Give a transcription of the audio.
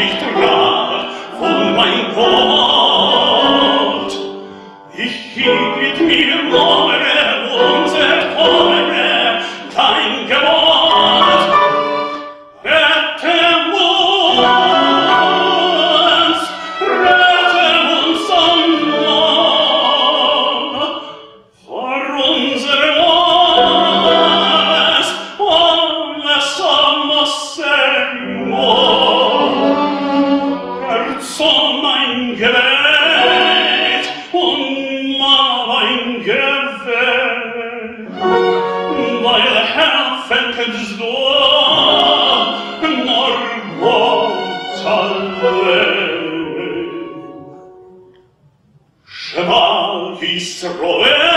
ich trat, von mein Gott. Ich hielt mir Lore, unser Tore, dein Gebot. Rette uns am Lohn, vor unser Ohren, somos Señor. Erzog mein Gebet und mein Gebet, weil helfend du nur Gott allein. Shema Yisroel,